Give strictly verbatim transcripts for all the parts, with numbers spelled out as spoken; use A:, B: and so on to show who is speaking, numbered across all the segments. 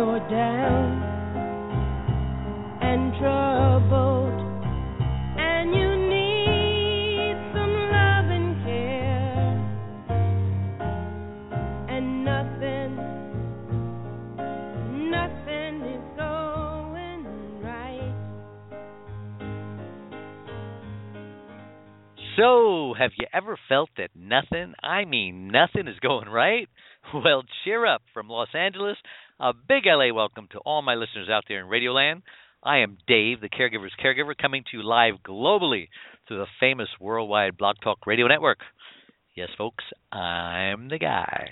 A: you're down and troubled and you need some love and care and nothing, nothing is going right.
B: So, have you ever felt that nothing, I mean nothing, is going right? Well, cheer up. From Los Angeles, a big L A welcome to all my listeners out there in Radioland. I am Dave, the Caregiver's Caregiver, coming to you live globally through the famous worldwide Blog Talk Radio Network. Yes, folks, I'm the guy.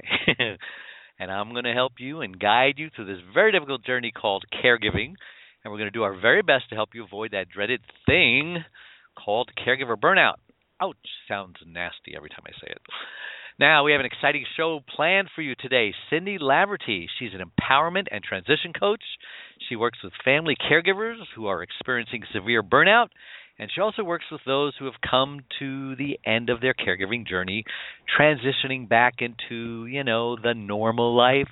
B: And I'm going to help you and guide you through this very difficult journey called caregiving. And we're going to do our very best to help you avoid that dreaded thing called caregiver burnout. Ouch, sounds nasty every time I say it. Now, we have an exciting show planned for you today. Cindy Laverty, she's an empowerment and transition coach. She works with family caregivers who are experiencing severe burnout, and she also works with those who have come to the end of their caregiving journey, transitioning back into, you know, the normal life.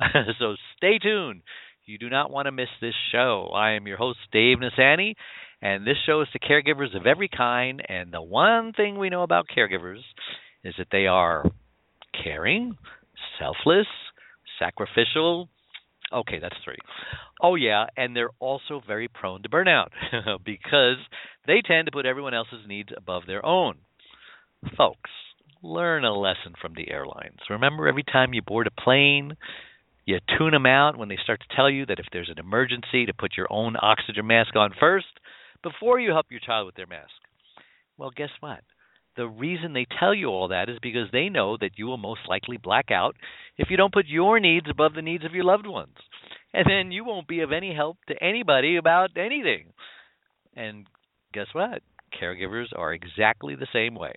B: So stay tuned. You do not want to miss this show. I am your host, Dave Nasani, and this show is to caregivers of every kind, and the one thing we know about caregivers is that they are caring, selfless, sacrificial. Okay, that's three. Oh, yeah, and they're also very prone to burnout because they tend to put everyone else's needs above their own. Folks, learn a lesson from the airlines. Remember, every time you board a plane, you tune them out when they start to tell you that if there's an emergency, to put your own oxygen mask on first before you help your child with their mask. Well, guess what? The reason they tell you all that is because they know that you will most likely black out if you don't put your needs above the needs of your loved ones. And then you won't be of any help to anybody about anything. And guess what? Caregivers are exactly the same way.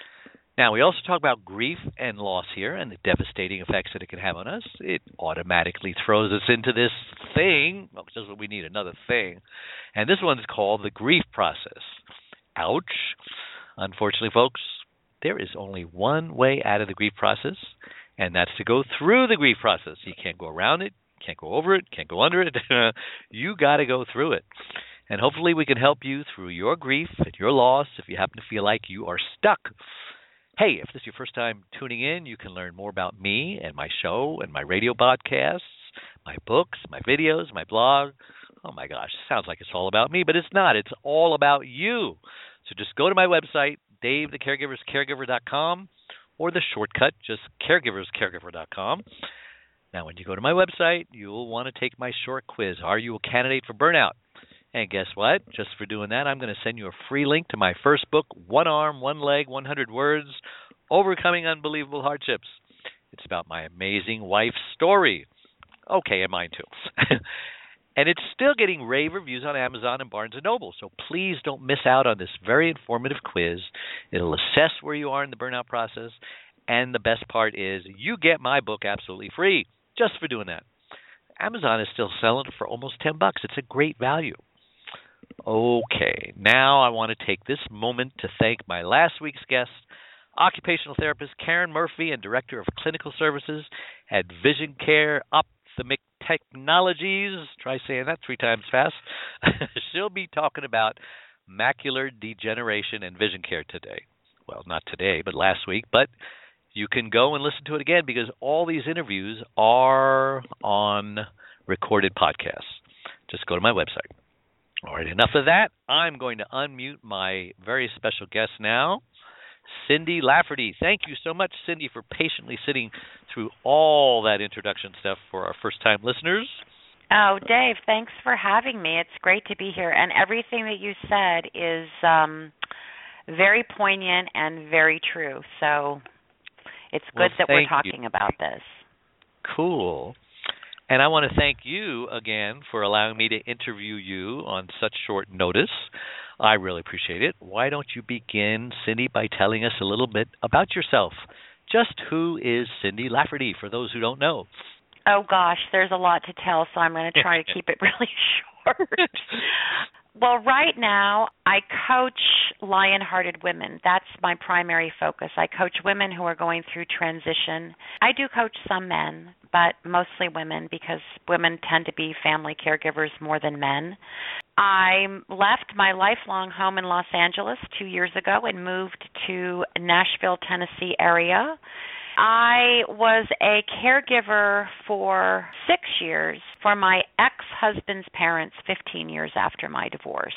B: Now, we also talk about grief and loss here and the devastating effects that it can have on us. It automatically throws us into this thing. Well, just what we need, another thing. And this one's called the grief process. Ouch. Unfortunately, folks, there is only one way out of the grief process, and that's to go through the grief process. You can't go around it, can't go over it, can't go under it. You got to go through it. And hopefully we can help you through your grief and your loss if you happen to feel like you are stuck. Hey, if this is your first time tuning in, you can learn more about me and my show and my radio podcasts, my books, my videos, my blog. Oh, my gosh, it sounds like it's all about me, but it's not. It's all about you. So just go to my website, dave the caregivers caregiver dot com, or the shortcut, just caregivers caregiver dot com. Now, when you go to my website, you'll want to take my short quiz, Are You a Candidate for Burnout? And guess what? Just for doing that, I'm going to send you a free link to my first book, One Arm, One Leg, one hundred Words, Overcoming Unbelievable Hardships. It's about my amazing wife's story. Okay, and mine too. And it's still getting rave reviews on Amazon and Barnes and Noble, so please don't miss out on this very informative quiz. It'll assess where you are in the burnout process, and the best part is you get my book absolutely free just for doing that. Amazon is still selling it for almost ten bucks. It's a great value. Okay, now I want to take this moment to thank my last week's guest, occupational therapist Karen Murphy and Director of Clinical Services at Vision Care Ophthalmic Technologies. Try saying that three times fast. She'll be talking about macular degeneration and vision care today. Well, not today, but last week. But you can go and listen to it again because all these interviews are on recorded podcasts. Just go to my website. All right, enough of that. I'm going to unmute my very special guest now, Cindy Laverty. Thank you so much, Cindy, for patiently sitting through all that introduction stuff for our first-time listeners.
C: Oh, Dave, thanks for having me. It's great to be here. And everything that you said is um, very poignant and very true. So it's good
B: well,
C: that we're
B: thank
C: talking
B: you.
C: about this.
B: Cool. And I want to thank you again for allowing me to interview you on such short notice. I really appreciate it. Why don't you begin, Cindy, by telling us a little bit about yourself? Just who is Cindy Laverty, for those who don't know?
C: Oh, gosh, there's a lot to tell, so I'm going to try to keep it really short. Well, right now, I coach lion-hearted women. That's my primary focus. I coach women who are going through transition. I do coach some men, but mostly women because women tend to be family caregivers more than men. I left my lifelong home in Los Angeles two years ago and moved to Nashville, Tennessee area. I was a caregiver for six years for my ex-husband's parents fifteen years after my divorce.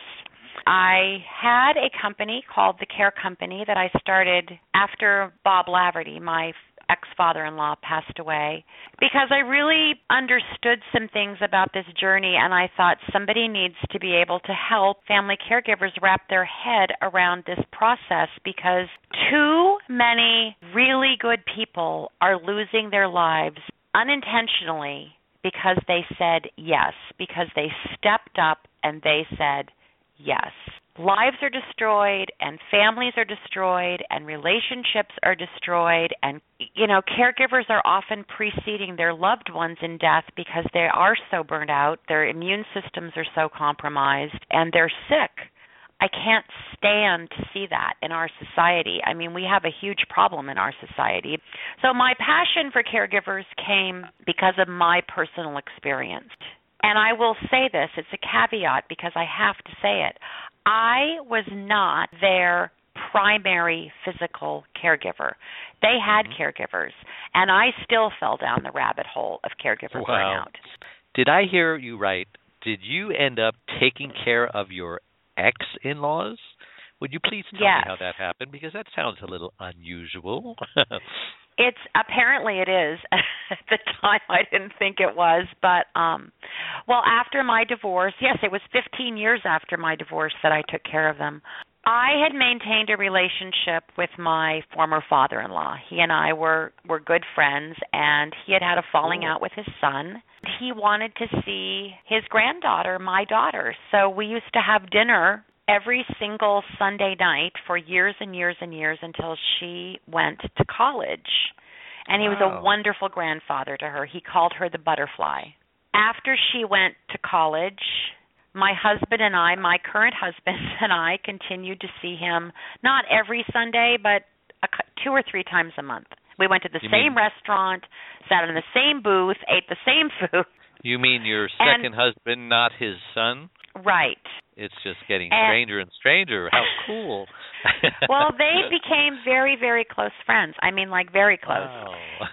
C: I had a company called The Care Company that I started after Bob Laverty, my ex-father-in-law, passed away, because I really understood some things about this journey, and I thought somebody needs to be able to help family caregivers wrap their head around this process, because too many really good people are losing their lives unintentionally because they said yes, because they stepped up and they said yes. Lives are destroyed and families are destroyed and relationships are destroyed, and you know, caregivers are often preceding their loved ones in death because they are so burnt out, their immune systems are so compromised, and they're sick. I can't stand to see that in our society. I mean, we have a huge problem in our society. So my passion for caregivers came because of my personal experience. And I will say this, it's a caveat because I have to say it. I was not their primary physical caregiver. They had mm-hmm. caregivers, and I still fell down the rabbit hole of caregiver
B: wow.
C: burnout.
B: Did I hear you right? Did you end up taking care of your ex-in-laws? Would you please tell
C: yes.
B: me how that happened? Because that sounds a little unusual.
C: It's apparently it is. At the time, I didn't think it was, but um, well, after my divorce, yes, it was fifteen years after my divorce that I took care of them. I had maintained a relationship with my former father-in-law. He and I were were good friends, and he had had a falling out with his son. He wanted to see his granddaughter, my daughter, so we used to have dinner every single Sunday night for years and years and years until she went to college. And he was
B: wow.
C: a wonderful grandfather to her. He called her the butterfly. After she went to college, my husband and I, my current husband and I, continued to see him not every Sunday, but a, two or three times a month. We went to the
B: you
C: same
B: mean,
C: restaurant, sat in the same booth, ate the same food.
B: You mean your second and, husband, not his son?
C: Right.
B: It's just getting
C: and,
B: stranger and stranger. How cool.
C: Well, they became very, very close friends. I mean, like very close.
B: Wow.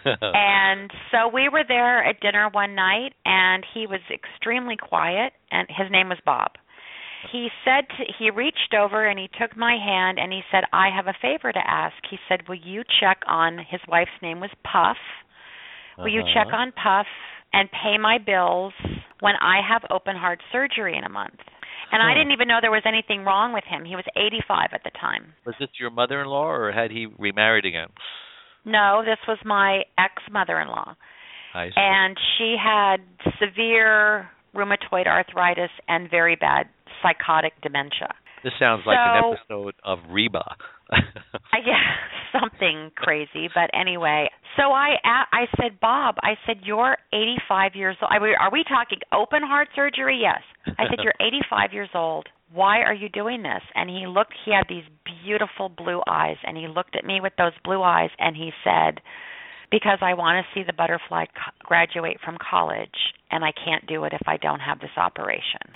C: And so we were there at dinner one night, and he was extremely quiet, and his name was Bob. He said, to, he reached over and he took my hand and he said, I have a favor to ask. He said, will you check on, his wife's name was Puff, will
B: uh-huh.
C: you check on Puff and pay my bills when I have open heart surgery in a month? And
B: huh.
C: I didn't even know there was anything wrong with him. He was eighty-five at the time.
B: Was this your mother-in-law, or had he remarried again?
C: No, this was my ex-mother-in-law.
B: I see.
C: And she had severe rheumatoid arthritis and very bad psychotic dementia.
B: This sounds
C: so,
B: like an episode of Reba.
C: Yeah, something crazy. But anyway, so I I said, Bob, I said, you're eighty-five years old. Are we, are we talking open heart surgery? Yes. I said, you're eighty-five years old. Why are you doing this? And he looked, he had these beautiful blue eyes, and he looked at me with those blue eyes, and he said, because I want to see the butterfly co- graduate from college, and I can't do it if I don't have this operation.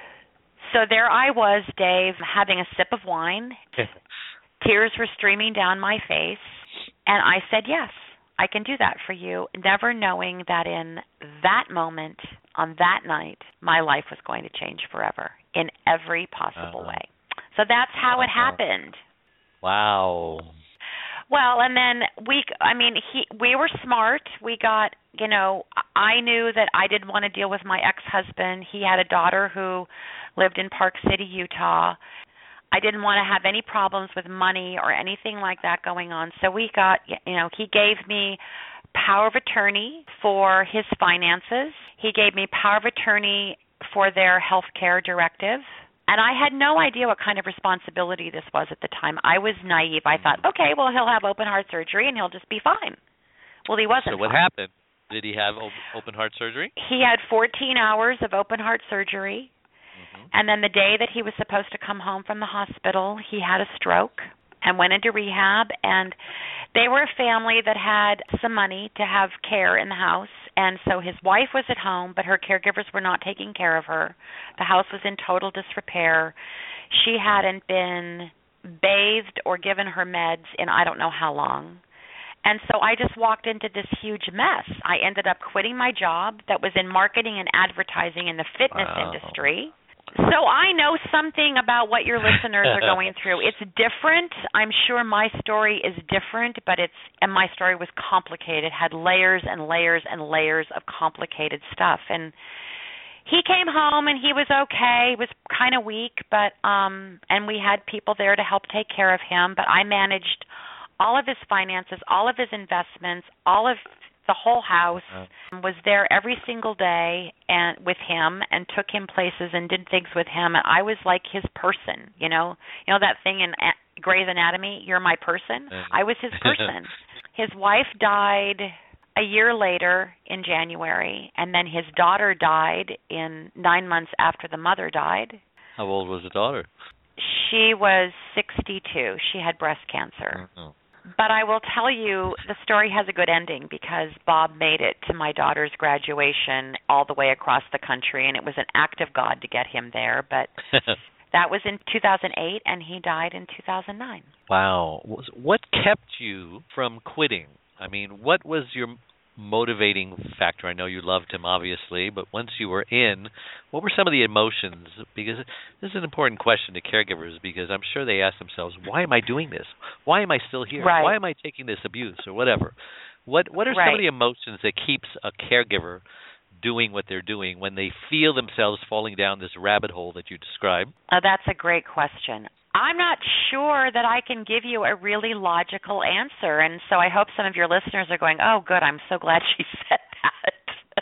C: So there I was, Dave, having a sip of wine. Tears were streaming down my face, and I said, yes, I can do that for you, never knowing that in that moment, on that night, my life was going to change forever in every possible
B: uh-huh.
C: way. So that's how
B: uh-huh.
C: it happened.
B: Wow.
C: Well, and then we, I mean, he, we were smart. We got, you know, I knew that I didn't want to deal with my ex-husband. He had a daughter who lived in Park City, Utah. I didn't want to have any problems with money or anything like that going on. So we got, you know, he gave me power of attorney for his finances. He gave me power of attorney for their health care directive. And I had no idea what kind of responsibility this was at the time. I was naive. I thought, okay, well, he'll have open heart surgery and he'll just be fine. Well, he wasn't.
B: So what
C: fine.
B: happened? Did he have open heart surgery?
C: He had fourteen hours of open heart surgery. Mm-hmm. And then the day that he was supposed to come home from the hospital, he had a stroke. and went into rehab. And they were a family that had some money to have care in the house. And so his wife was at home, but her caregivers were not taking care of her. The house was in total disrepair. She hadn't been bathed or given her meds in I don't know how long. And so I just walked into this huge mess. I ended up quitting my job that was in marketing and advertising in the fitness
B: Wow.
C: industry. So I know something about what your listeners are going through. It's different. I'm sure my story is different, but it's and my story was complicated, had layers and layers and layers of complicated stuff. And he came home and he was okay. He was kind of weak, but um and we had people there to help take care of him, but I managed all of his finances, all of his investments, all of the whole house, was there every single day and with him and took him places and did things with him. And I was like his person, you know. You know that thing in Grey's Anatomy, you're my person? I was his person. His wife died a year later in January, and then his daughter died in nine months after the mother died.
B: How old was the daughter?
C: She was sixty-two. She had breast cancer.
B: Mm-hmm.
C: But I will tell you, the story has a good ending because Bob made it to my daughter's graduation all the way across the country, and it was an act of God to get him there. But that was in two thousand eight, and he died in two thousand nine.
B: Wow. What kept you from quitting? I mean, what was your motivating factor? I know you loved him, obviously, but once you were in, what were some of the emotions? Because this is an important question to caregivers, because I'm sure they ask themselves, why am I doing this? Why am I still here?
C: Right.
B: Why am I taking this abuse or whatever? What What are
C: right.
B: some of the emotions that keeps a caregiver doing what they're doing when they feel themselves falling down this rabbit hole that you described?
C: Uh, that's a great question. I'm not sure that I can give you a really logical answer, and so I hope some of your listeners are going, oh, good, I'm so glad she said that.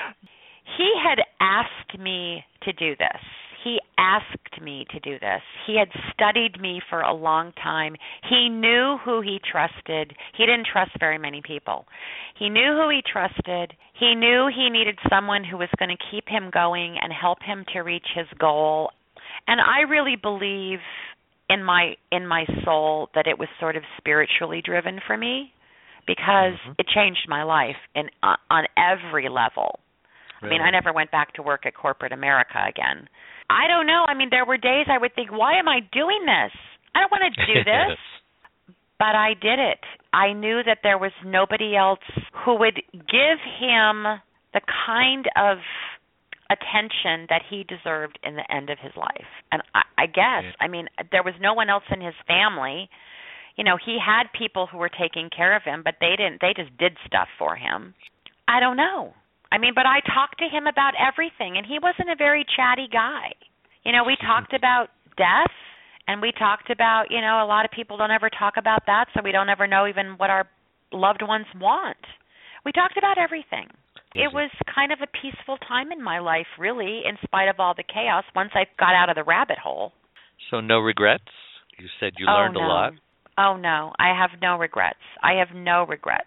C: He had asked me to do this. He asked me to do this. He had studied me for a long time. He knew who he trusted. He didn't trust very many people. He knew who he trusted. He knew he needed someone who was going to keep him going and help him to reach his goal. And I really believe in my in my soul that it was sort of spiritually driven for me, because mm-hmm. it changed my life in uh, on every level. Really? I mean, I never went back to work at corporate America again. I don't know. I mean, there were days I would think, why am I doing this? I don't want to do this. But I did it. I knew that there was nobody else who would give him the kind of attention that he deserved in the end of his life. And I, I guess, I mean, there was no one else in his family. You know, he had people who were taking care of him, but they didn't, they just did stuff for him. I don't know. I mean, but I talked to him about everything, and he wasn't a very chatty guy. You know, we talked about death, and we talked about, you know, a lot of people don't ever talk about that, so we don't ever know even what our loved ones want. We talked about everything. It was kind of a peaceful time in my life, really, in spite of all the chaos, once I got out of the rabbit hole.
B: So no regrets? You said you
C: oh,
B: learned
C: no.
B: a lot.
C: Oh, no. I have no regrets. I have no regrets.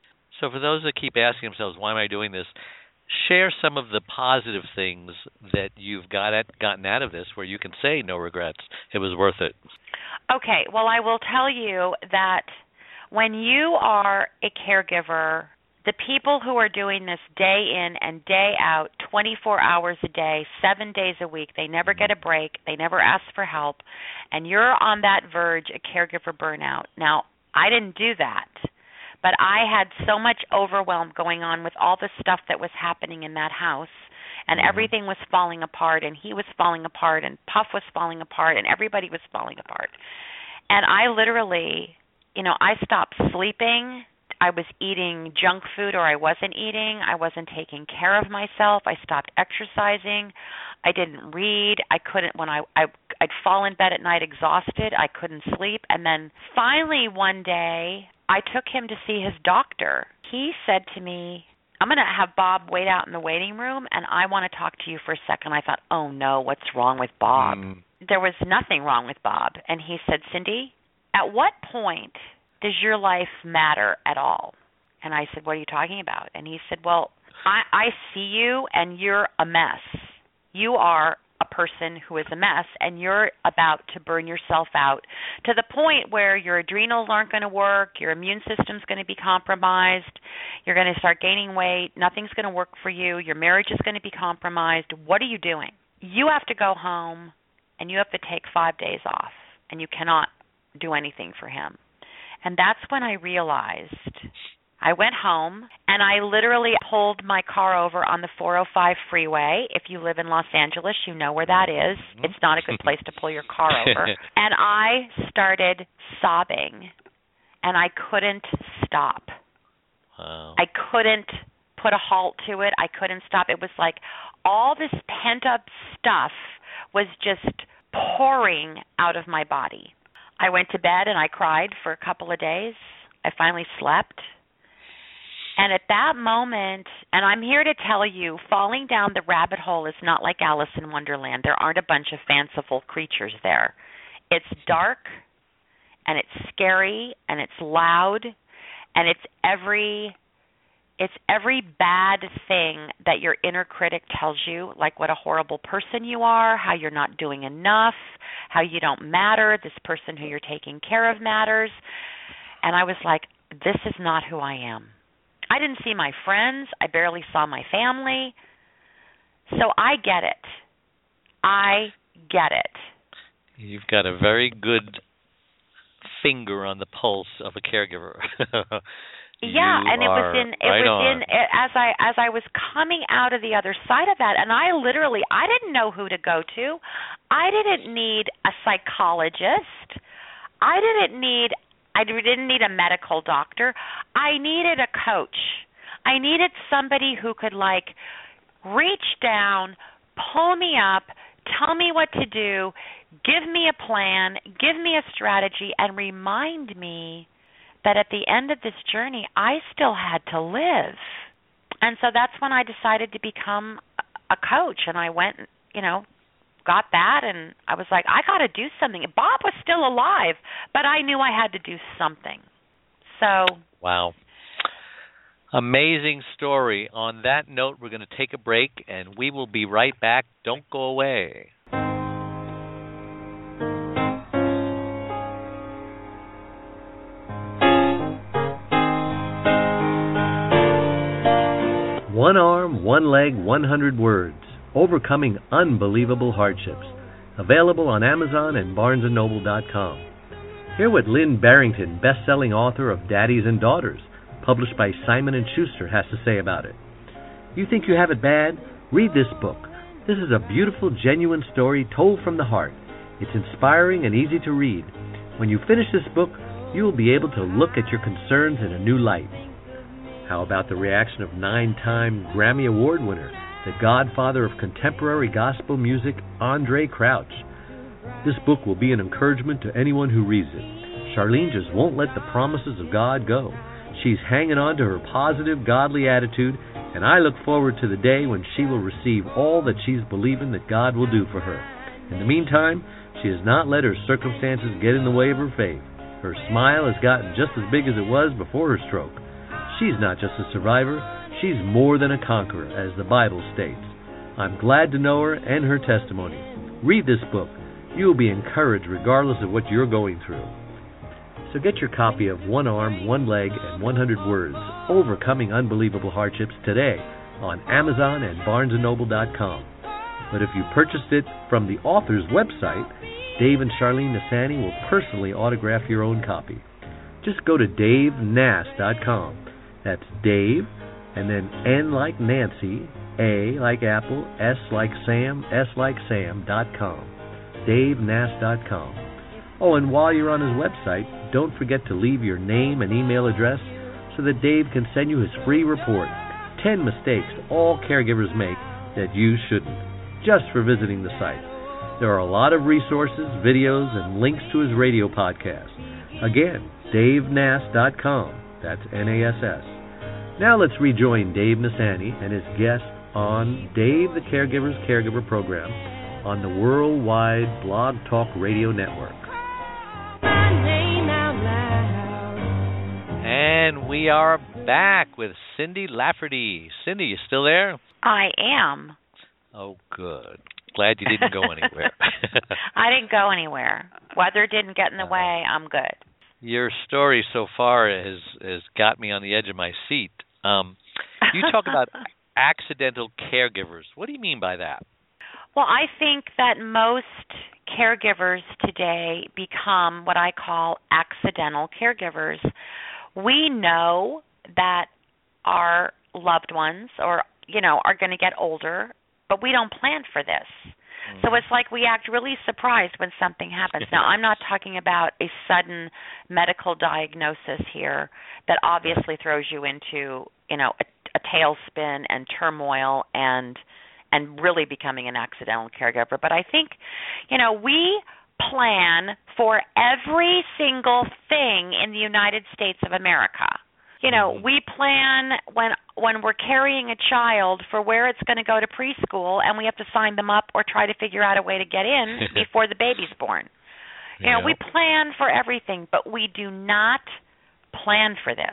B: So for those that keep asking themselves, why am I doing this, share some of the positive things that you've got at, gotten out of this where you can say no regrets. It was worth it.
C: Okay. Well, I will tell you that when you are a caregiver, the people who are doing this day in and day out, twenty-four hours a day, seven days a week, they never get a break, they never ask for help, and you're on that verge of caregiver burnout. Now, I didn't do that, but I had so much overwhelm going on with all the stuff that was happening in that house, and mm-hmm. everything was falling apart, and he was falling apart, and Puff was falling apart, and everybody was falling apart. And I literally, you know, I stopped sleeping. I was eating junk food, or I wasn't eating. I wasn't taking care of myself. I stopped exercising. I didn't read. I couldn't, when I, I, I'd fall in bed at night exhausted. I couldn't sleep. And then finally one day, I took him to see his doctor. He said to me, I'm going to have Bob wait out in the waiting room, and I want to talk to you for a second. I thought, oh, no, what's wrong with Bob? Mm. There was nothing wrong with Bob. And he said, Cindy, at what point does your life matter at all? And I said, what are you talking about? And he said, well, I, I see you, and you're a mess. You are a person who is a mess, and you're about to burn yourself out to the point where your adrenals aren't going to work, your immune system's going to be compromised, you're going to start gaining weight, nothing's going to work for you, your marriage is going to be compromised. What are you doing? You have to go home, and you have to take five days off, and you cannot do anything for him. And that's when I realized I went home, and I literally pulled my car over on the four oh five freeway. If you live in Los Angeles, you know where that is. It's not a good place to pull your car over. And I started sobbing, and I couldn't stop.
B: Wow.
C: I couldn't put a halt to it. I couldn't stop. It was like all this pent-up stuff was just pouring out of my body. I went to bed, and I cried for a couple of days. I finally slept. And at that moment, and I'm here to tell you, falling down the rabbit hole is not like Alice in Wonderland. There aren't a bunch of fanciful creatures there. It's dark, and it's scary, and it's loud, and it's every it's every bad thing that your inner critic tells you, like what a horrible person you are, how you're not doing enough, how you don't matter, this person who you're taking care of matters. And I was like, this is not who I am. I didn't see my friends. I barely saw my family. So I get it. I get it.
B: You've got a very good finger on the pulse of a caregiver.
C: Yeah,
B: you
C: and it was in it
B: right
C: was
B: on.
C: in as I as I was coming out of the other side of that, and I literally I didn't know who to go to. I didn't need a psychologist. I didn't need I didn't need a medical doctor. I needed a coach. I needed somebody who could like reach down, pull me up, tell me what to do, give me a plan, give me a strategy, and remind me that at the end of this journey, I still had to live. And so that's when I decided to become a coach, and I went, you know, got that, and I was like, I got to do something. Bob was still alive, but I knew I had to do something. So.
B: Wow. Amazing story. On that note, we're going to take a break, and we will be right back. Don't go away.
D: One arm, one leg, one hundred words. Overcoming Unbelievable Hardships. Available on Amazon and Barnes and Noble dot com. Hear what Lynn Barrington, best-selling author of Daddies and Daughters, published by Simon and Schuster, has to say about it. You think you have it bad? Read this book. This is a beautiful, genuine story told from the heart. It's inspiring and easy to read. When you finish this book, you will be able to look at your concerns in a new light. How about the reaction of nine-time Grammy Award winner, the godfather of contemporary gospel music, Andre Crouch? This book will be an encouragement to anyone who reads it. Charlene just won't let the promises of God go. She's hanging on to her positive, godly attitude, and I look forward to the day when she will receive all that she's believing that God will do for her. In the meantime, she has not let her circumstances get in the way of her faith. Her smile has gotten just as big as it was before her stroke. She's not just a survivor, she's more than a conqueror, as the Bible states. I'm glad to know her and her testimony. Read this book. You will be encouraged regardless of what you're going through. So get your copy of One Arm, One Leg, and one hundred Words, Overcoming Unbelievable Hardships today on Amazon and Barnes and Noble dot com. But if you purchased it from the author's website, Dave and Charlene Nasani will personally autograph your own copy. Just go to Dave Nass dot com. That's Dave, and then N like Nancy, A like Apple, S like Sam, S like Sam dot com. Dave Nass dot com. Oh, and while you're on his website, don't forget to leave your name and email address so that Dave can send you his free report, ten mistakes all caregivers make that you shouldn't, just for visiting the site. There are a lot of resources, videos, and links to his radio podcast. Again, Dave Nass dot com. That's N A S S. Now let's rejoin Dave Nasani and his guest on Dave the Caregiver's Caregiver Program on the Worldwide Blog Talk Radio Network.
B: And we are back with Cindy Lafferty. Cindy, you still there?
C: I am.
B: Oh, good. Glad you didn't go anywhere.
C: I didn't go anywhere. Weather didn't get in the way. I'm good.
B: Your story so far has has got me on the edge of my seat. Um, you talk about accidental caregivers. What do you mean by that?
C: Well, I think that most caregivers today become what I call accidental caregivers. We know that our loved ones or, you know, are going to get older, but we don't plan for this. Mm-hmm. So it's like we act really surprised when something happens. Now, I'm not talking about a sudden medical diagnosis here that obviously throws you into, you know, a, a tailspin and turmoil and and really becoming an accidental caregiver. But I think, you know, we plan for every single thing in the United States of America. You know, mm-hmm. we plan when when we're carrying a child for where it's going to go to preschool, and we have to sign them up or try to figure out a way to get in before the baby's born. You know, yeah. we plan for everything, but we do not plan for this.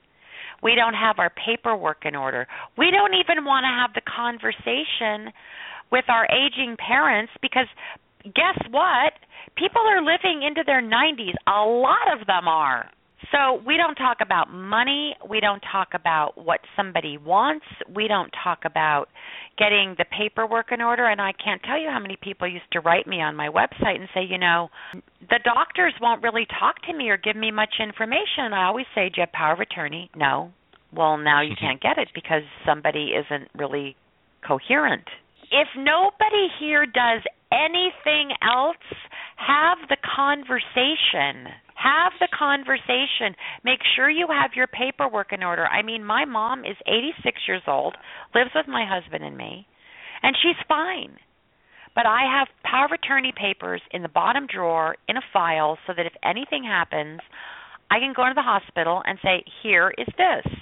C: We don't have our paperwork in order. We don't even want to have the conversation with our aging parents because guess what? People are living into their nineties. A lot of them are. So we don't talk about money. We don't talk about what somebody wants. We don't talk about getting the paperwork in order. And I can't tell you how many people used to write me on my website and say, you know, the doctors won't really talk to me or give me much information. I always say, do you have power of attorney? No. Well, now you can't get it because somebody isn't really coherent. If nobody here does anything else, have the conversation. Have the conversation. Make sure you have your paperwork in order. I mean, my mom is eighty-six years old, lives with my husband and me, and she's fine. But I have power of attorney papers in the bottom drawer in a file so that if anything happens, I can go to the hospital and say, here is this.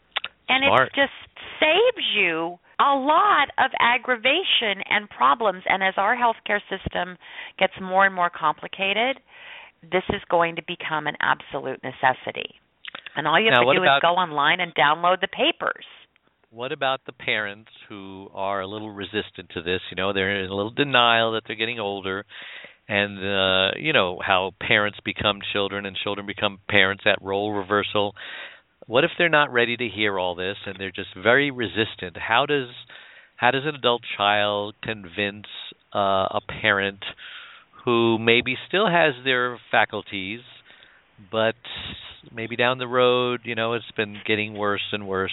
C: And
B: Smart.
C: It just saves you a lot of aggravation and problems. And as our healthcare system gets more and more complicated, this is going to become an absolute necessity. And all you have
B: now,
C: to do
B: about,
C: is go online and download the papers.
B: What about the parents who are a little resistant to this? You know, they're in a little denial that they're getting older. And, uh, you know, how parents become children and children become parents, that role reversal. What if they're not ready to hear all this and they're just very resistant? How does how does an adult child convince uh, a parent who maybe still has their faculties, but maybe down the road, you know, it's been getting worse and worse,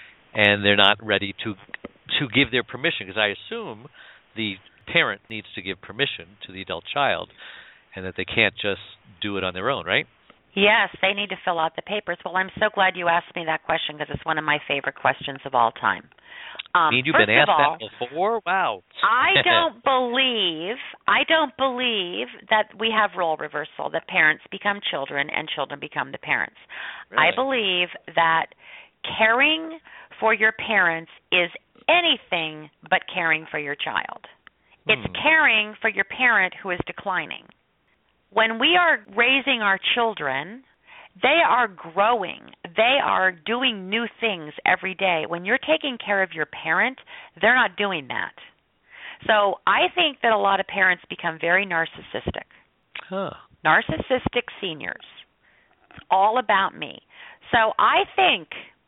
B: and they're not ready to to give their permission? Because I assume the parent needs to give permission to the adult child, and that they can't just do it on their own, right?
C: Yes, they need to fill out the papers. Well, I'm so glad you asked me that question because it's one of my favorite questions of all time. Um,
B: Mean you've
C: first
B: been asked
C: of all,
B: that before? Wow.
C: I don't believe I don't believe that we have role reversal, that parents become children and children become the parents.
B: Really?
C: I believe that caring for your parents is anything but caring for your child. It's
B: hmm.
C: caring for your parent who is declining. When we are raising our children, they are growing. They are doing new things every day. When you're taking care of your parent, they're not doing that. So I think that a lot of parents become very narcissistic.
B: Huh.
C: Narcissistic seniors. It's all about me. So I think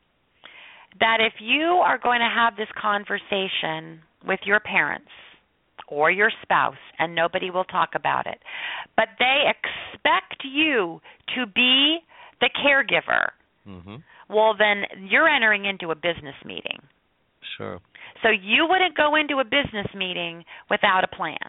C: that if you are going to have this conversation with your parents or your spouse, and nobody will talk about it, but they expect you to be the caregiver,
B: mm-hmm.
C: well, then you're entering into a business meeting.
B: Sure.
C: So you wouldn't go into a business meeting without a plan.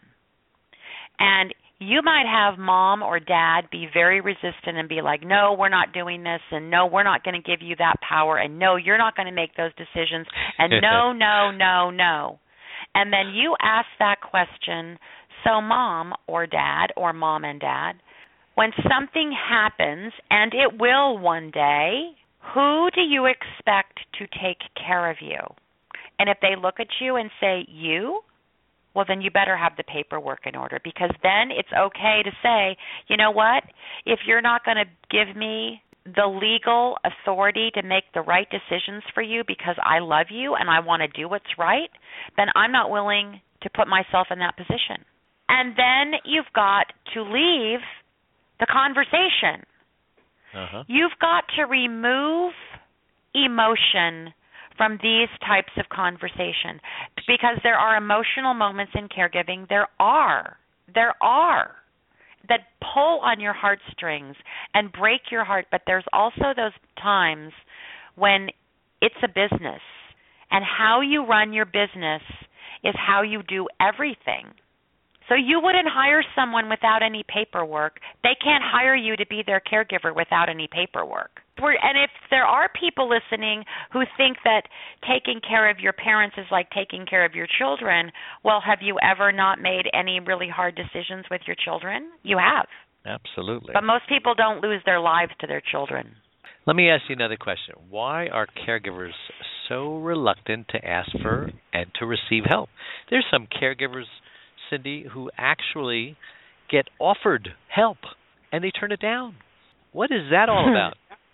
C: And you might have mom or dad be very resistant and be like, no, we're not doing this, and no, we're not going to give you that power, and no, you're not going to make those decisions, and no, no, no, no. And then you ask that question, so mom or dad or mom and dad, when something happens, and it will one day, who do you expect to take care of you? And if they look at you and say, you, well, then you better have the paperwork in order, because then it's okay to say, you know what, if you're not going to give me the legal authority to make the right decisions for you because I love you and I want to do what's right, then I'm not willing to put myself in that position. And then you've got to leave the conversation.
B: Uh-huh.
C: You've got to remove emotion from these types of conversation, because there are emotional moments in caregiving. There are. There are. That pull on your heartstrings and break your heart, but there's also those times when it's a business, and how you run your business is how you do everything. So you wouldn't hire someone without any paperwork. They can't hire you to be their caregiver without any paperwork. We're, and if there are people listening who think that taking care of your parents is like taking care of your children, well, have you ever not made any really hard decisions with your children? You have.
B: Absolutely.
C: But most people don't lose their lives to their children.
B: Let me ask you another question. Why are caregivers so reluctant to ask for and to receive help? There's some caregivers, Cindy, who actually get offered help and they turn it down. What is that all about?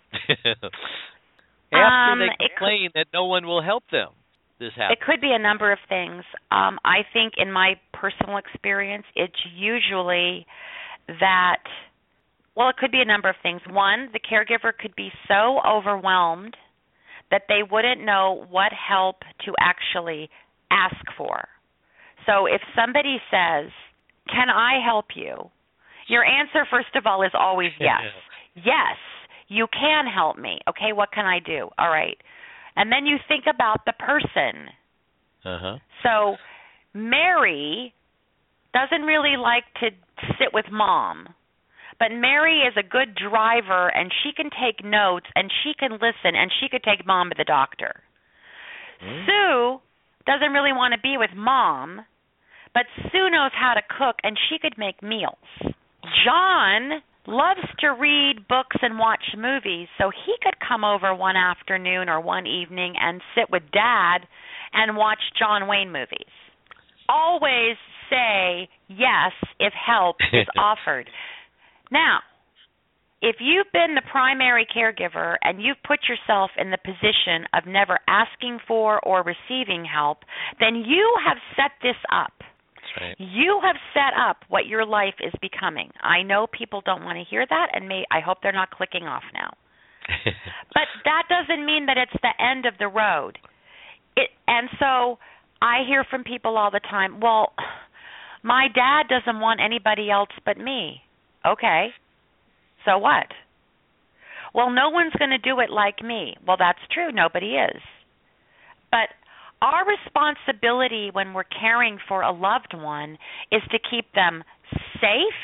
B: After
C: um,
B: they complain
C: could,
B: that no one will help them, this happens.
C: It could be a number of things. Um, I think in my personal experience, it's usually that, well, it could be a number of things. One, the caregiver could be so overwhelmed that they wouldn't know what help to actually ask for. So if somebody says, can I help you? Your answer, first of all, is always yes. Yes, you can help me. Okay, what can I do? All right. And then you think about the person.
B: Uh-huh.
C: So Mary doesn't really like to sit with Mom, but Mary is a good driver, and she can take notes, and she can listen, and she could take Mom to the doctor. Mm. Sue doesn't really want to be with Mom, but Sue knows how to cook, and she could make meals. John loves to read books and watch movies, so he could come over one afternoon or one evening and sit with Dad and watch John Wayne movies. Always say yes if help is offered. Now, if you've been the primary caregiver and you've put yourself in the position of never asking for or receiving help, then you have set this up.
B: Right.
C: You have set up what your life is becoming. I know people don't want to hear that, and may, I hope they're not clicking off now. But that doesn't mean that it's the end of the road. It, and so I hear from people all the time, well, my dad doesn't want anybody else but me. Okay, so what? Well, no one's going to do it like me. Well, that's true. Nobody is. But our responsibility when we're caring for a loved one is to keep them safe,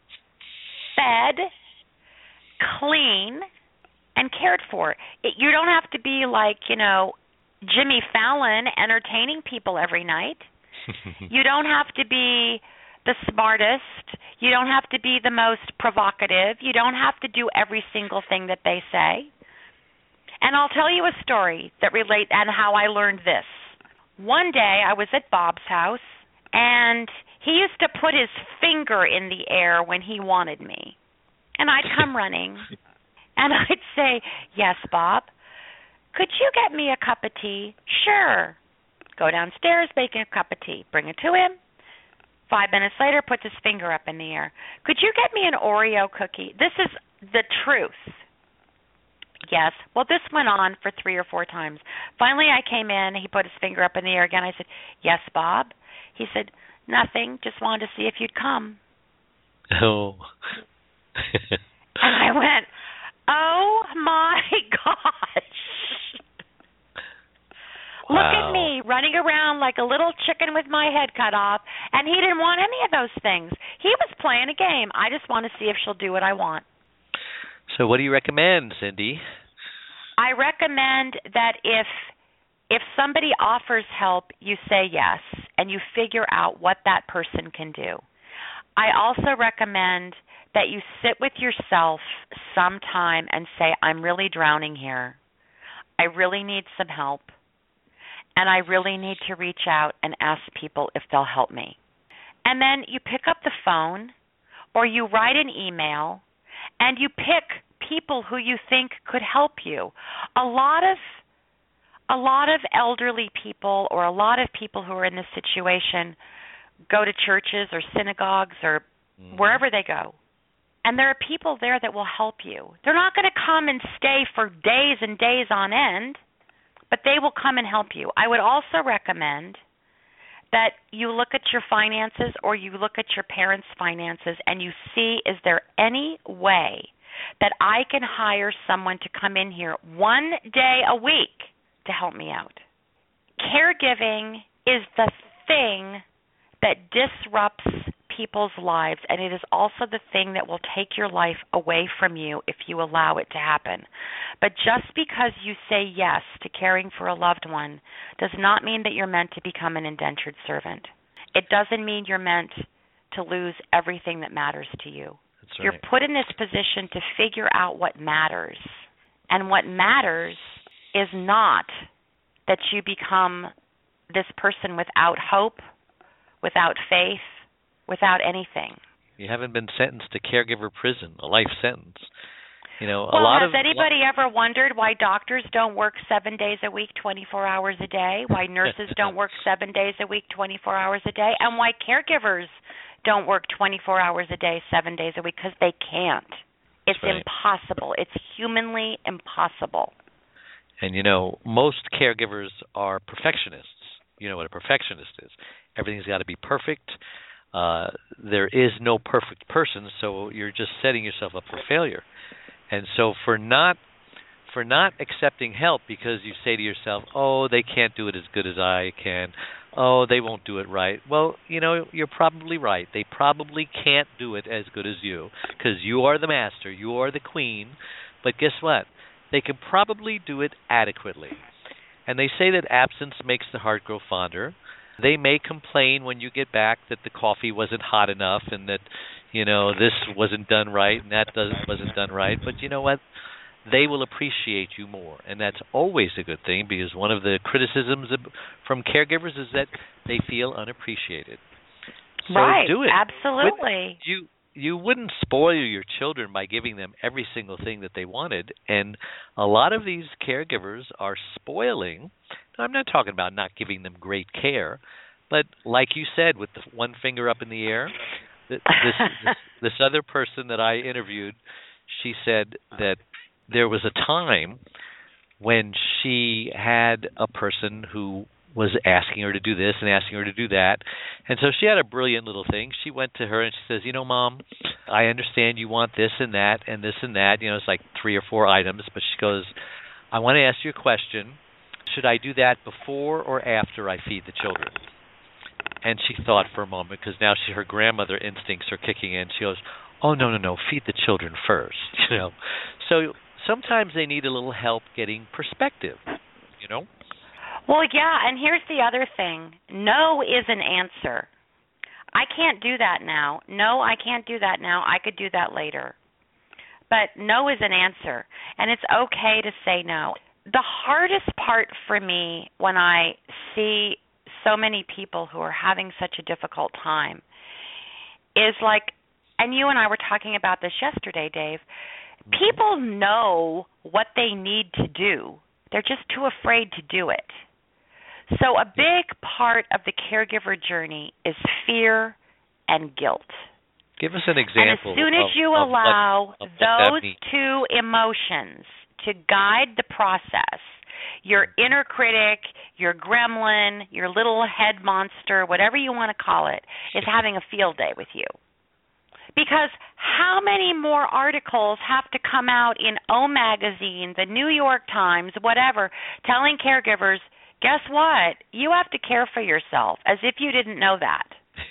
C: fed, clean, and cared for. It, you don't have to be like, you know, Jimmy Fallon entertaining people every night. You don't have to be the smartest. You don't have to be the most provocative. You don't have to do every single thing that they say. And I'll tell you a story that relates and how I learned this. One day I was at Bob's house, and he used to put his finger in the air when he wanted me. And I'd come running, and I'd say, yes, Bob, could you get me a cup of tea? Sure. Go downstairs, make a cup of tea. Bring it to him. Five minutes later, puts his finger up in the air. Could you get me an Oreo cookie? This is the truth. Yes. Well, this went on for three or four times. Finally, I came in. He put his finger up in the air again. I said, yes, Bob. He said, nothing. Just wanted to see if you'd come.
B: Oh.
C: And I went, oh, my gosh.
B: Wow.
C: Look at me running around like a little chicken with my head cut off, and he didn't want any of those things. He was playing a game. I just want to see if she'll do what I want.
B: So what do you recommend, Cindy?
C: I recommend that if if somebody offers help, you say yes, and you figure out what that person can do. I also recommend that you sit with yourself sometime and say, I'm really drowning here. I really need some help, and I really need to reach out and ask people if they'll help me. And then you pick up the phone or you write an email, and you pick people who you think could help you. A lot of a lot of elderly people or a lot of people who are in this situation go to churches or synagogues or mm-hmm. wherever they go. And there are people there that will help you. They're not going to come and stay for days and days on end, but they will come and help you. I would also recommend that you look at your finances or you look at your parents' finances and you see, is there any way that I can hire someone to come in here one day a week to help me out? Caregiving is the thing that disrupts people's lives, and it is also the thing that will take your life away from you if you allow it to happen. But just because you say yes to caring for a loved one does not mean that you're meant to become an indentured servant. It doesn't mean you're meant to lose everything that matters to you.
B: That's right.
C: You're put in this position to figure out what matters. And what matters is not that you become this person without hope, without faith, without anything.
B: You haven't been sentenced to caregiver prison, a life sentence. You know,
C: well,
B: a lot
C: has
B: of
C: anybody lo- ever wondered why doctors don't work seven days a week, twenty-four hours a day? Why nurses don't work seven days a week, twenty-four hours a day? And why caregivers don't work twenty-four hours a day, seven days a week? Because they can't. It's
B: right.
C: impossible. It's humanly impossible.
B: And, you know, most caregivers are perfectionists. You know what a perfectionist is. Everything's got to be perfect. Uh, there is no perfect person, so you're just setting yourself up for failure. And so for not for not accepting help because you say to yourself, oh, they can't do it as good as I can, oh, they won't do it right. Well, you know, you're probably right. They probably can't do it as good as you because you are the master, you are the queen. But guess what? They can probably do it adequately. And they say that absence makes the heart grow fonder. They may complain when you get back that the coffee wasn't hot enough and that, you know, this wasn't done right and that doesn't, wasn't done right. But you know what? They will appreciate you more. And that's always a good thing because one of the criticisms of, from caregivers is that they feel unappreciated. So
C: right,
B: do it.
C: Absolutely.
B: With, you you wouldn't spoil your children by giving them every single thing that they wanted. And a lot of these caregivers are spoiling. I'm not talking about not giving them great care, but like you said, with the one finger up in the air, this, this, this other person that I interviewed, she said that there was a time when she had a person who was asking her to do this and asking her to do that. And so she had a brilliant little thing. She went to her and she says, you know, Mom, I understand you want this and that and this and that. You know, it's like three or four items. But she goes, I want to ask you a question. Should I do that before or after I feed the children? And she thought for a moment because now she, her grandmother instincts are kicking in. She goes, oh, no, no, no, feed the children first. You know, so sometimes they need a little help getting perspective, you know.
C: Well, yeah, and here's the other thing. No is an answer. I can't do that now. No, I can't do that now. I could do that later. But no is an answer, and it's okay to say no. The hardest part for me when I see so many people who are having such a difficult time is like, and you and I were talking about this yesterday, Dave, people know what they need to do. They're just too afraid to do it. So a big part of the caregiver journey is fear and guilt.
B: Give us an example.
C: And as soon as
B: of,
C: you
B: of
C: allow
B: what, of
C: those two emotions to guide the process, your inner critic, your gremlin, your little head monster, whatever you want to call it, is having a field day with you. Because how many more articles have to come out in O Magazine, the New York Times, whatever, telling caregivers, guess what? You have to care for yourself, as if you didn't know that.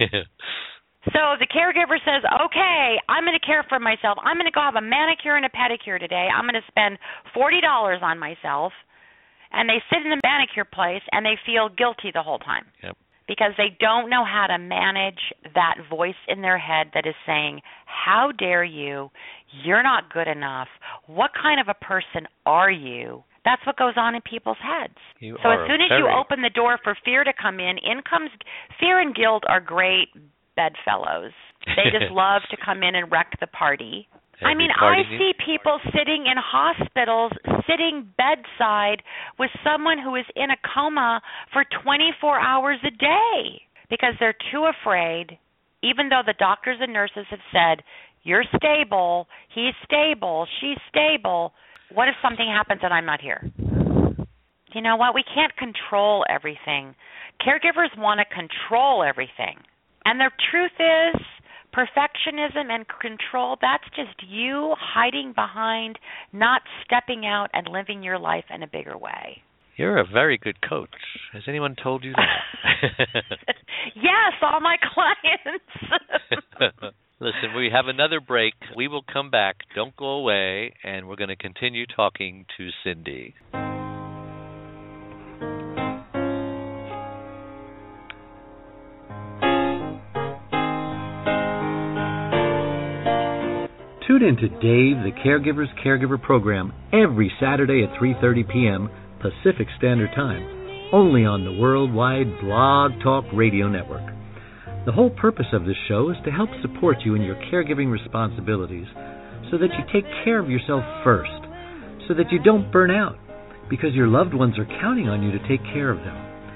C: So the caregiver says, okay, I'm going to care for myself. I'm going to go have a manicure and a pedicure today. I'm going to spend forty dollars on myself. And they sit in the manicure place, and they feel guilty the whole time.
B: Yep.
C: Because they don't know how to manage that voice in their head that is saying, how dare you? You're not good enough. What kind of a person are you? That's what goes on in people's heads.
B: You
C: so as soon as
B: very...
C: you open the door for fear to come in, in comes fear and guilt are great bedfellows. They just love to come in and wreck the party.
B: Every
C: I mean,
B: party
C: I see people sitting in hospitals sitting bedside with someone who is in a coma for twenty-four hours a day because they're too afraid, even though the doctors and nurses have said, you're stable, he's stable, she's stable. What if something happens and I'm not here? You know what? We can't control everything. Caregivers want to control everything. And the truth is, perfectionism and control, that's just you hiding behind not stepping out and living your life in a bigger way.
B: You're a very good coach. Has anyone told you that?
C: Yes, all my clients.
B: Listen, we have another break. We will come back. Don't go away, and we're going to continue talking to Cindy.
D: Tune in to Dave, the Caregiver's Caregiver program every Saturday at three thirty p.m. Pacific Standard Time, only on the worldwide Blog Talk Radio Network. The whole purpose of this show is to help support you in your caregiving responsibilities so that you take care of yourself first, so that you don't burn out, because your loved ones are counting on you to take care of them.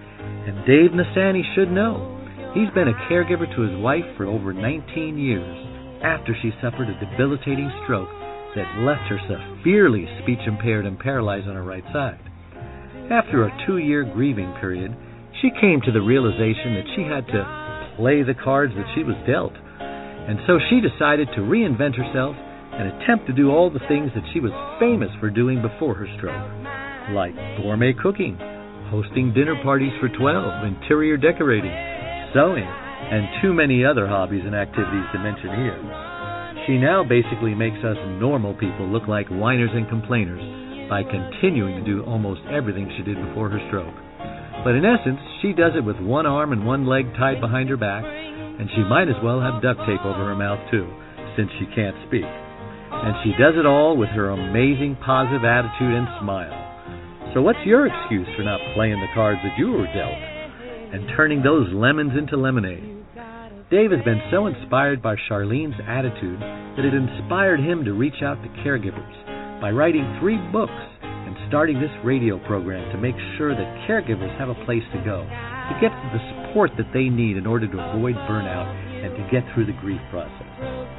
D: And Dave Nassaney should know. He's been a caregiver to his wife for over nineteen years after she suffered a debilitating stroke that left her severely speech-impaired and paralyzed on her right side. After a two-year grieving period, she came to the realization that she had to play the cards that she was dealt. And so she decided to reinvent herself and attempt to do all the things that she was famous for doing before her stroke, like gourmet cooking, hosting dinner parties for twelve, interior decorating, sewing, and too many other hobbies and activities to mention here. She now basically makes us normal people look like whiners and complainers by continuing to do almost everything she did before her stroke. But in essence, she does it with one arm and one leg tied behind her back, and she might as well have duct tape over her mouth too, since she can't speak. And she does it all with her amazing positive attitude and smile. So what's your excuse for not playing the cards that you were dealt and turning those lemons into lemonade? Dave has been so inspired by Charlene's attitude that it inspired him to reach out to caregivers by writing three books and starting this radio program to make sure that caregivers have a place to go, to get the support that they need in order to avoid burnout and to get through the grief process.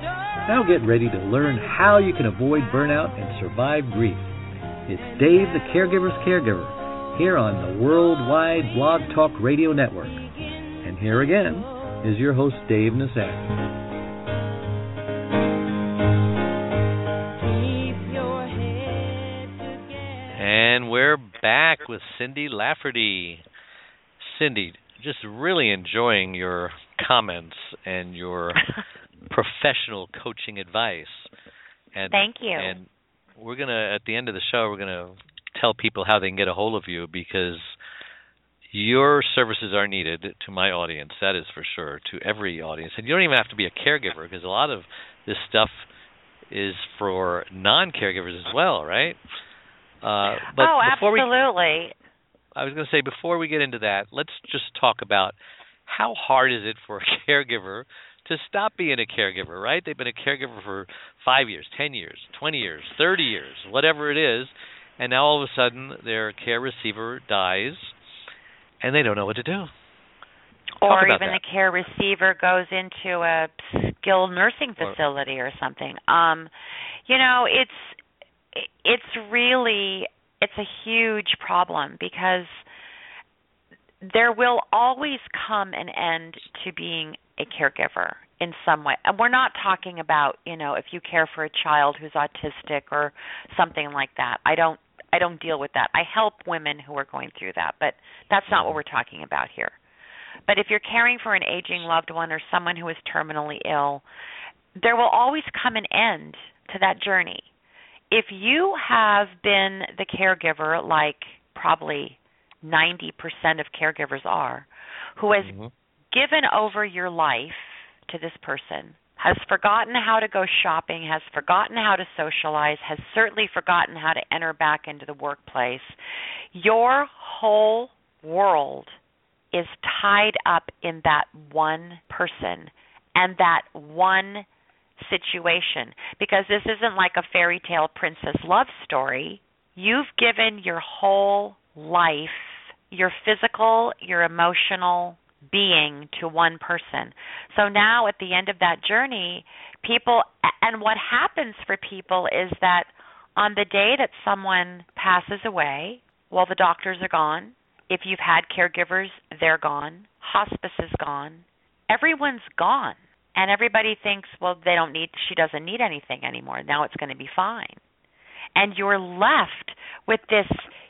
D: Now get ready to learn how you can avoid burnout and survive grief. It's Dave, the Caregiver's Caregiver, here on the worldwide Blog Talk Radio Network. And here again is your host, Dave Nassaney.
B: And we're back with Cindy Lafferty. Cindy, just really enjoying your comments and your professional coaching advice. And,
C: Thank you.
B: And we're going to, at the end of the show, we're going to tell people how they can get a hold of you, because your services are needed to my audience, that is for sure, to every audience. And you don't even have to be a caregiver, because a lot of this stuff is for non-caregivers as well, right? Uh, but
C: oh,
B: before
C: absolutely.
B: We, I was going to say, before we get into that, let's just talk about how hard is it for a caregiver to stop being a caregiver, right? They've been a caregiver for five years, ten years, twenty years, thirty years, whatever it is, and now all of a sudden their care receiver dies, and they don't know what to do.
C: Or even
B: that.
C: the care receiver goes into a skilled nursing facility or, or something. Um, you know, it's it's really it's a huge problem, because there will always come an end to being a caregiver in some way. And we're not talking about, you know, if you care for a child who's autistic or something like that. I don't I don't deal with that. I help women who are going through that, but that's not what we're talking about here. But if you're caring for an aging loved one or someone who is terminally ill, there will always come an end to that journey. If you have been the caregiver, like probably ninety percent of caregivers are, who has mm-hmm. given over your life to this person, has forgotten how to go shopping, has forgotten how to socialize, has certainly forgotten how to enter back into the workplace, your whole world is tied up in that one person and that one situation. Because this isn't like a fairy tale princess love story. You've given your whole life, your physical, your emotional being to one person. So now at the end of that journey, people, and what happens for people is that on the day that someone passes away, well, the doctors are gone. If you've had caregivers, they're gone. Hospice is gone. Everyone's gone. And everybody thinks, well, they don't need, she doesn't need anything anymore. Now it's going to be fine. And you're left with this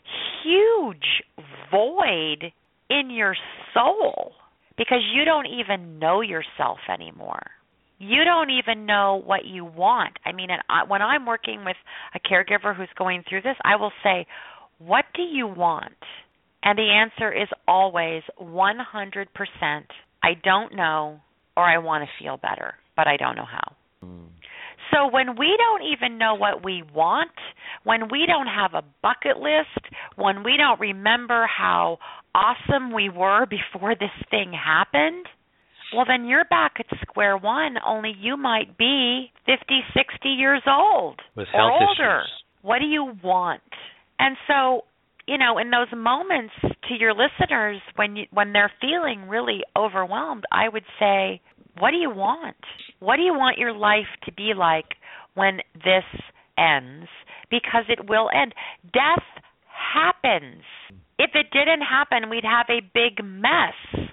C: huge void in your soul because you don't even know yourself anymore. You don't even know what you want. I mean, when I'm working with a caregiver who's going through this, I will say, what do you want? And the answer is always one hundred percent, I don't know, or I want to feel better, but I don't know how. Mm. So when we don't even know what we want, when we don't have a bucket list, when we don't remember how awesome we were before this thing happened, well, then you're back at square one, only you might be fifty, sixty years old
B: with
C: or
B: health
C: older.
B: Issues.
C: What do you want? And so, you know, in those moments to your listeners when you, when they're feeling really overwhelmed, I would say, what do you want? What do you want your life to be like when this ends? Because it will end. Death happens. If it didn't happen, we'd have a big mess.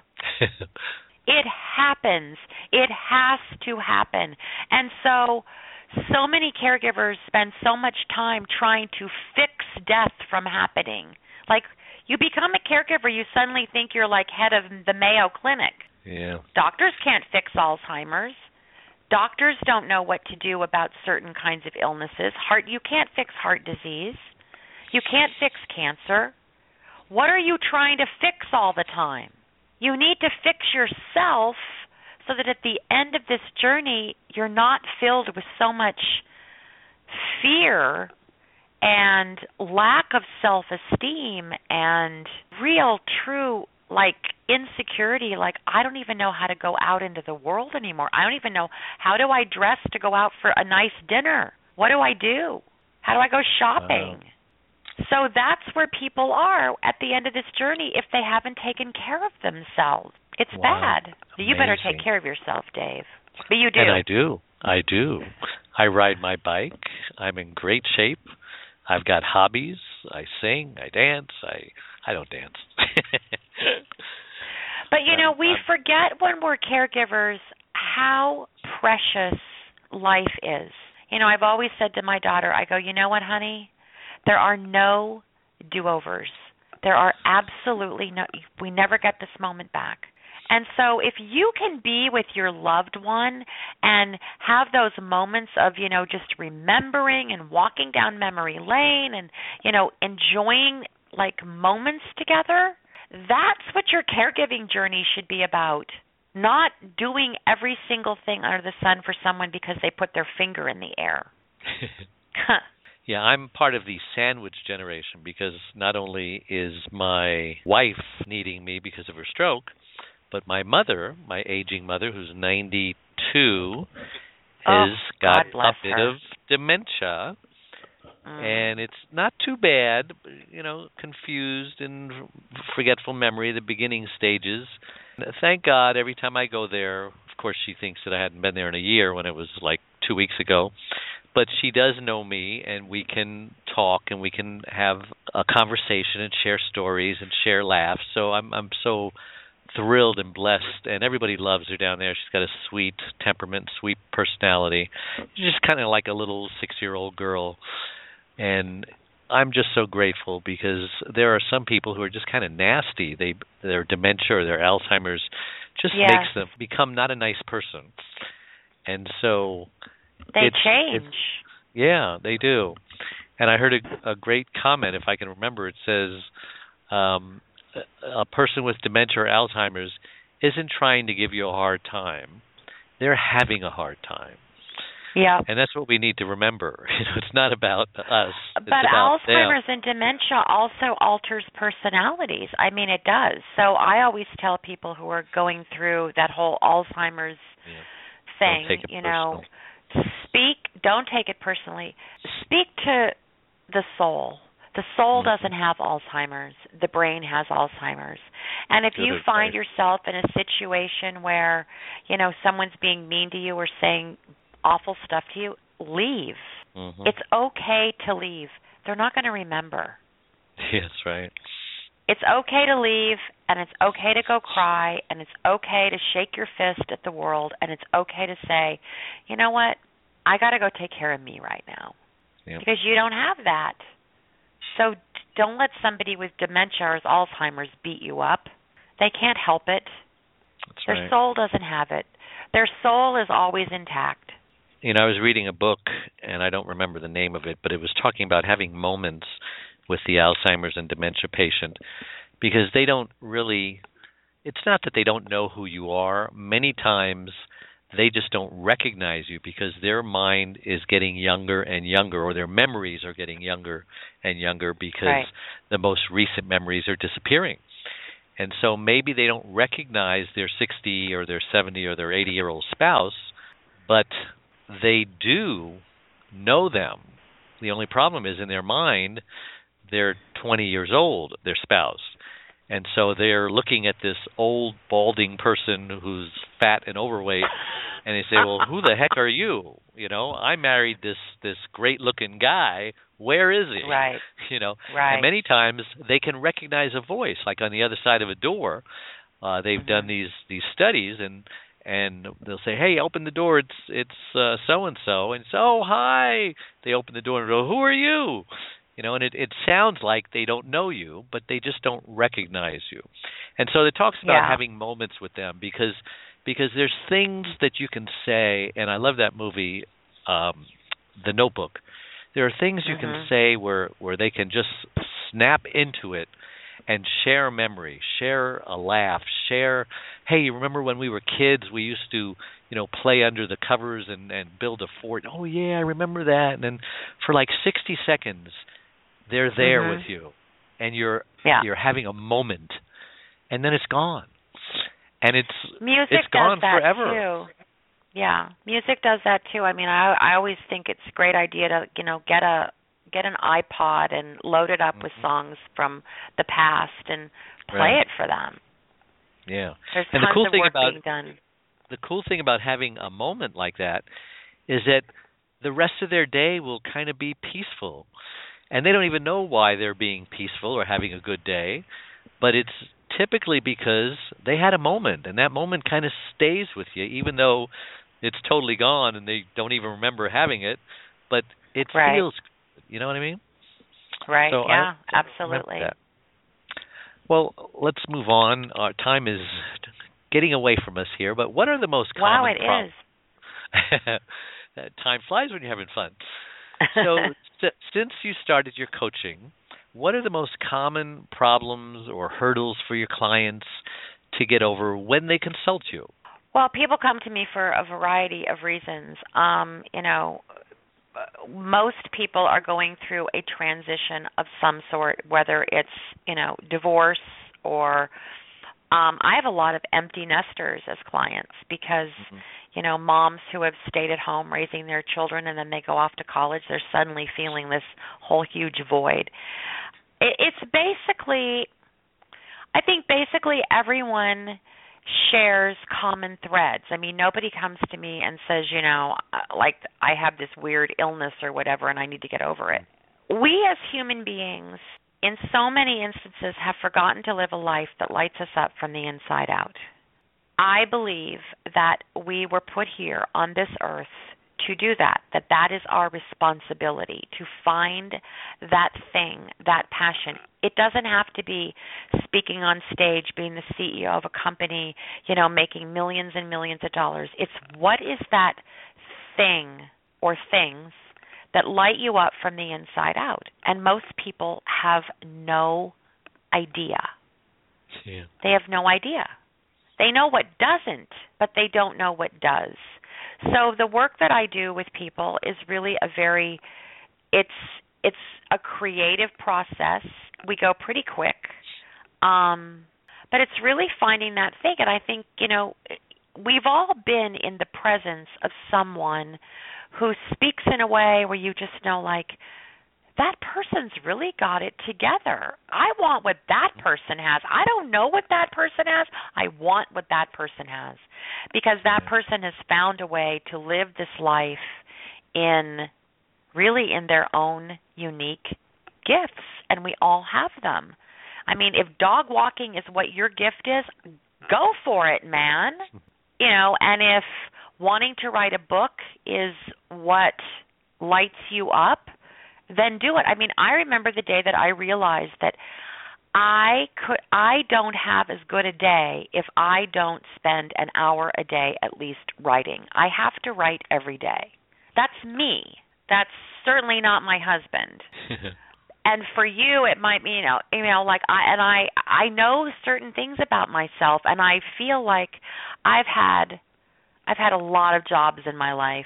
C: It happens. It has to happen. And so, so many caregivers spend so much time trying to fix death from happening. Like, you become a caregiver, you suddenly think you're like head of the Mayo Clinic.
B: Yeah.
C: Doctors can't fix Alzheimer's. Doctors don't know what to do about certain kinds of illnesses. Heart, you can't fix heart disease. You can't fix cancer. What are you trying to fix all the time? You need to fix yourself so that at the end of this journey, you're not filled with so much fear and lack of self-esteem and real, true, like, insecurity, like, I don't even know how to go out into the world anymore. I don't even know, how do I dress to go out for a nice dinner? What do I do? How do I go shopping? Wow. So that's where people are at the end of this journey if they haven't taken care of themselves. It's
B: wow.
C: bad. You better take care of yourself, Dave. But you do.
B: And I do. I do. I ride my bike. I'm in great shape. I've got hobbies. I sing. I dance. I I don't dance.
C: But, you know, we forget when we're caregivers how precious life is. You know, I've always said to my daughter, I go, you know what, honey? There are no do-overs. There are absolutely no, we never get this moment back. And so if you can be with your loved one and have those moments of, you know, just remembering and walking down memory lane and, you know, enjoying, like, moments together, that's what your caregiving journey should be about. Not doing every single thing under the sun for someone because they put their finger in the air.
B: Yeah, I'm part of the sandwich generation because not only is my wife needing me because of her stroke, but my mother, my aging mother, who's ninety-two, has
C: oh,
B: got a bit
C: her.
B: of dementia.
C: Mm.
B: And it's not too bad, you know, confused and forgetful memory, the beginning stages. Thank God every time I go there, of course she thinks that I hadn't been there in a year when it was like two weeks ago. But she does know me, and we can talk, and we can have a conversation and share stories and share laughs. So I'm I'm so thrilled and blessed, and everybody loves her down there. She's got a sweet temperament, sweet personality. She's just kind of like a little six-year-old girl. And I'm just so grateful because there are some people who are just kind of nasty. They their dementia or their Alzheimer's just
C: yes.
B: makes them become not a nice person. And so
C: They
B: it's,
C: change.
B: It's, yeah, they do. And I heard a, a great comment, if I can remember. It says, um, a person with dementia or Alzheimer's isn't trying to give you a hard time. They're having a hard time.
C: Yeah.
B: And that's what we need to remember. It's not about us. It's
C: but
B: about
C: Alzheimer's
B: them.
C: and dementia also alters personalities. I mean, it does. So I always tell people who are going through that whole Alzheimer's
B: yeah.
C: thing,
B: Don't take it
C: you
B: personal.
C: know, speak, don't take it personally. Speak to the soul. The soul
B: Mm-hmm.
C: doesn't have Alzheimer's. The brain has Alzheimer's. And if
B: Good
C: you
B: advice.
C: find yourself in a situation where, you know, someone's being mean to you or saying awful stuff to you, leave.
B: Mm-hmm.
C: It's okay to leave. They're not going to remember.
B: Yes, right.
C: It's okay to leave, and it's okay to go cry, and it's okay to shake your fist at the world, and it's okay to say, you know what, I got to go take care of me right now.
B: Yep.
C: Because you don't have that. So don't let somebody with dementia or Alzheimer's beat you up. They can't help it.
B: That's
C: Their
B: right.
C: soul doesn't have it. Their soul is always intact.
B: You know, I was reading a book, and I don't remember the name of it, but it was talking about having moments with the Alzheimer's and dementia patient, because they don't really, it's not that they don't know who you are. Many times they just don't recognize you because their mind is getting younger and younger, or their memories are getting younger and younger because
C: Right.
B: the most recent memories are disappearing. And so maybe they don't recognize their sixty or their seventy or their eighty-year-old spouse, but they do know them. The only problem is in their mind, they're twenty years old, their spouse. And so they're looking at this old, balding person who's fat and overweight, and they say, well, who the heck are you? You know, I married this, this great-looking guy. Where is he?
C: Right.
B: You know,
C: Right.
B: and many times they can recognize a voice, like on the other side of a door. Uh, they've
C: Mhm.
B: done these, these studies, and and they'll say, hey, open the door, it's it's uh, so-and-so. And so, oh, hi. They open the door and go, who are you? You know, and it, it sounds like they don't know you, but they just don't recognize you. And so it talks about
C: Yeah.
B: having moments with them because because there's things that you can say, and I love that movie, um, The Notebook. There are things you can
C: Mhm.
B: say where, where they can just snap into it and share a memory, share a laugh, share, hey, you remember when we were kids, we used to, you know, play under the covers and, and build a fort. Oh, yeah, I remember that. And then for like sixty seconds, they're there
C: Mhm.
B: with you, and you're
C: Yeah.
B: you're having a moment, and then it's gone. And it's
C: Music
B: it's gone
C: does that
B: forever.
C: too. Yeah, music does that too. I mean, I I always think it's a great idea to, you know, get a get an iPod and load it up with
B: Mhm.
C: songs from the past and play
B: Right.
C: it for them.
B: Yeah.
C: There's
B: And the
C: tons
B: cool
C: of
B: thing
C: work
B: about
C: being done.
B: the cool thing about having a moment like that is that the rest of their day will kind of be peaceful. And they don't even know why they're being peaceful or having a good day, but it's typically because they had a moment, and that moment kind of stays with you, even though it's totally gone and they don't even remember having it, but it
C: Right.
B: feels good. You know what I mean?
C: Right,
B: So I-
C: yeah,
B: I remember
C: absolutely.
B: that. Well, let's move on. Our time is getting away from us here, but what are the most
C: Wow,
B: common
C: it
B: problems?
C: is.
B: Time flies when you're having fun. So, s- since you started your coaching, what are the most common problems or hurdles for your clients to get over when they consult you?
C: Well, people come to me for a variety of reasons. Um, you know, most people are going through a transition of some sort, whether it's, you know, divorce or um, I have a lot of empty nesters as clients because,
B: Mm-hmm.
C: you know, moms who have stayed at home raising their children and then they go off to college, they're suddenly feeling this whole huge void. It, it's basically, I think basically everyone shares common threads. I mean, nobody comes to me and says, you know, uh, like I have this weird illness or whatever and I need to get over it. We as human beings, in so many instances, have forgotten to live a life that lights us up from the inside out. I believe that we were put here on this earth to do that, that that is our responsibility, to find that thing, that passion. It doesn't have to be speaking on stage, being the C E O of a company, you know, making millions and millions of dollars. It's what is that thing or things that light you up from the inside out. And most people have no idea.
B: Yeah.
C: They have no idea. They know what doesn't, but they don't know what does. So the work that I do with people is really a very, it's it's a creative process. We go pretty quick, um, but it's really finding that thing. And I think, you know, we've all been in the presence of someone who speaks in a way where you just know, like, that person's really got it together. I want what that person has. I don't know what that person has. I want what that person has, because that person has found a way to live this life in really in their own unique gifts, and we all have them. I mean, if dog walking is what your gift is, go for it, man. You know, and if wanting to write a book is what lights you up, then do it. I mean, I remember the day that I realized that I could I don't have as good a day if I don't spend an hour a day at least writing. I have to write every day. That's me. That's certainly not my husband. And for you, it might be, you know, you know, like I and I, I know certain things about myself, and I feel like I've had, I've had a lot of jobs in my life.